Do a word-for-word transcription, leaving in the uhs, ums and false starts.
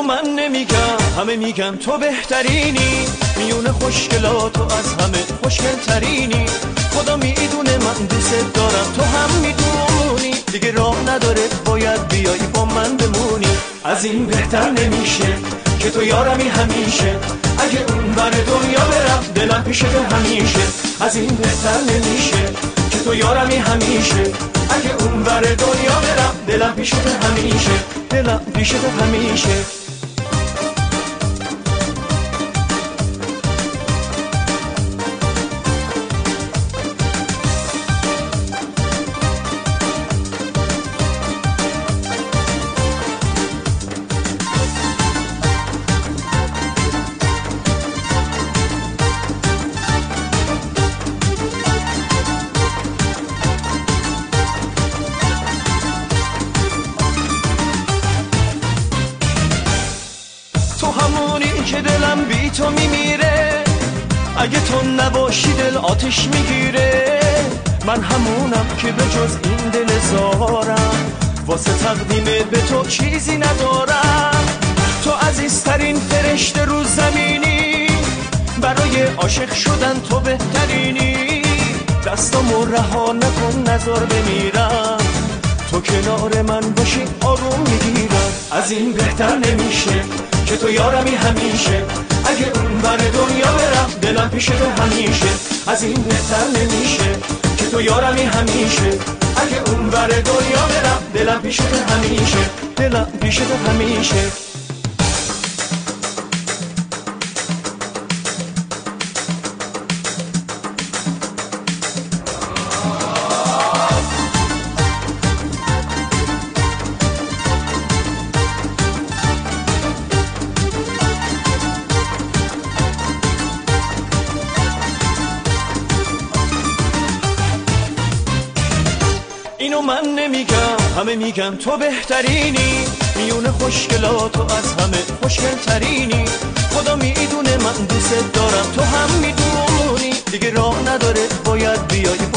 من نمیگم، همه میگن تو بهترینی، میون خوشگلات و از همه خوشگل ترینی. خدا میدونه من دوست دارم، تو هم میدونی، دیگه راه نداره باید بیای با من بمونی. از این بهتر نمیشه که تو یارمی همیشه، اگه اون بر دنیا برم دلم پیشت همیشه. از این بهتر نمیشه که تو یارمی همیشه، اگه اون بر دنیا برم دلم پیشت همیشه، دلم پیشت همیشه. تو همونی که دلم بی تو میمیره، اگه تو نباشی دل آتش میگیره. من همونم که به جز این دل زارم، واسه تقدیم به تو چیزی ندارم. تو عزیزترین فرشته رو زمینی، برای عاشق شدن تو بهترینی. دستامو رها نکن نذار بمیرم، تو کنار من باشی آروم میگیرم. از این بهتر نمیشه که تو یارمی همیشه، اگه اون بر دنیا برم دلم پیشت همیشه. از این بهتر نمیشه که تو یارمی همیشه، اگه اون بر دنیا برم دلم پیشت همیشه، دلم پیشت همیشه. اینو من نمیگم، همه میگن تو بهترینی، میون خوشگلات و از همه خوشگل ترینی. خدا میدونه من دوست دارم، تو هم میدونی، دیگه راه نداره باید بیای